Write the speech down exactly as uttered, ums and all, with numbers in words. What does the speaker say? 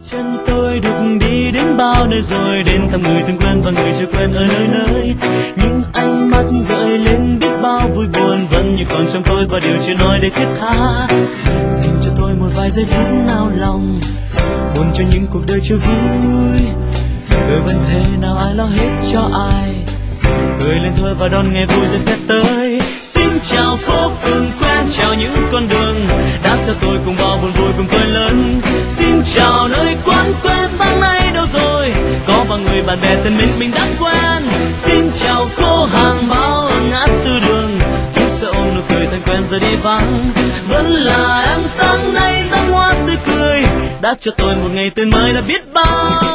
Chân tôi đục đi đến bao nơi rồi, đến thăm người từng quen và người chưa quen ở nơi nơi. Những ánh mắt gợi lên biết bao vui buồn, vẫn như còn trong tôi và điều chưa nói để thiết tha. Dành cho tôi một vài giây phút nao lòng, buồn cho những cuộc đời chưa vui. Đời vẫn thế, nào ai lo hết cho ai. Cười lên thôi và đón ngày vui rồi sẽ tới. Xin chào phố phường quen, chào những con đường đã theo tôi cùng bao buồn vui cùng tôi lớn. Xin chào nơi quán quen sáng nay đâu rồi, có bao người bạn bè thân mến mình đã quen. Xin chào cô hàng báo ở ngã tư đường, chút sợ ôm nụ cười thân quen giờ đi vắng. Vẫn là em sáng nay dáng hoa tươi cười, đã cho tôi một ngày tươi mới đã biết bao.